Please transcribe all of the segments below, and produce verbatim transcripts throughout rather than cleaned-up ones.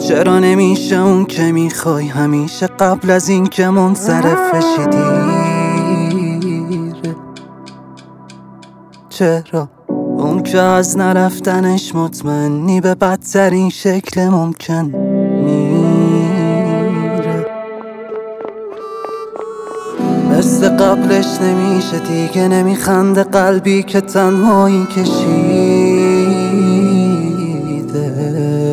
چرا نمیشه اون که میخوای همیشه قبل از این که منصرف بشی دیره؟ چرا اون که از نرفتنش مطمئنی به بدترین شکل ممکن میره؟ مثل قبلش نمیشه دیگه، نمیخنده قلبی که تنهایی کشیده.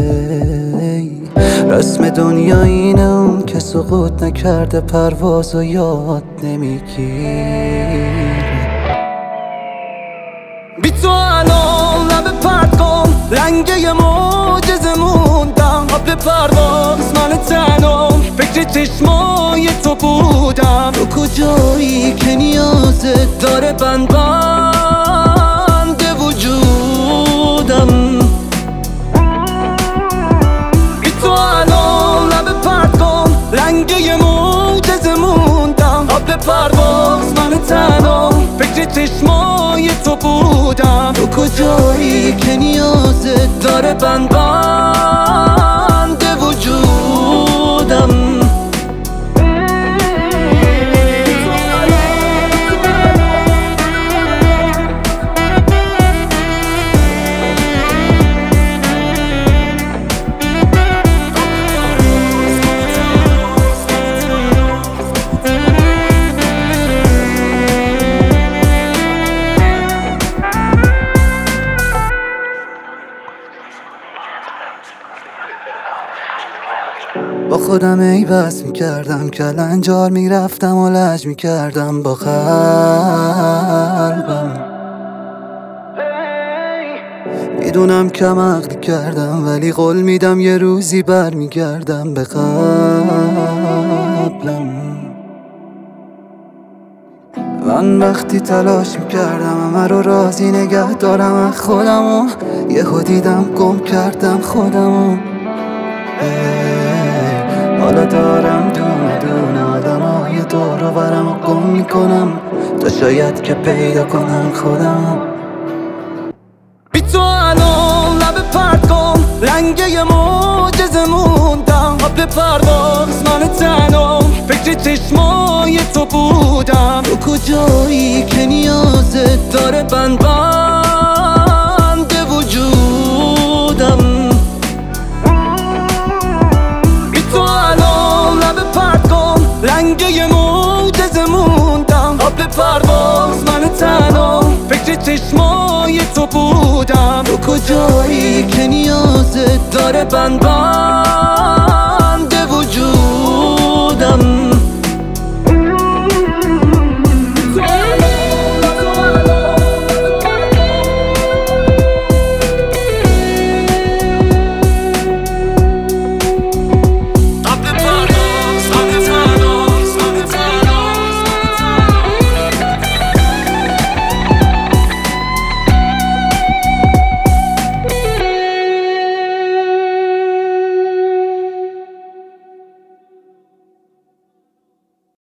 رسم دنیا اینه اون که سقوط نکرده پرواز و یاد نمیگیره. بی تو الان لب پرد کن، لنگه معجزه موندم. قبل پرواز من تنم فکر چشمای تو بودم. تو کجایی که نیازت داره بند بند وجودم. بی تو الان لب پرد کن، لنگه معجزه موندم. قبل پرواز من تنم فکر چشمای تو بودم. تو کجایی که نیازت داره بند بند وجودم. با خودم ای بس میکردم، کلنجار میرفتم و لج میکردم با قلبم. میدونم کم عقلی کردم ولی قول میدم یه روزی بر میگردم به قبلم. من وقتی تلاش میکردم همه رو راضی نگه دارم از خودم و یهو دیدم گم کردم خودم. حالا دارم دونه دونه آدمای دور و برم و گم میکنم تا شاید که پیدا کنم خودم. بی تو الان لب پرد کن، لنگه معجزه موندم. قبل پرواز من تنم فکر چشمای تو بودم. تو کجایی که نیازت داره بند بند وجودم. لنگه معجزه موندم. قبل پرواز من تنم فکر چشمای تو بودم. تو کجایی که نیازت داره بند بند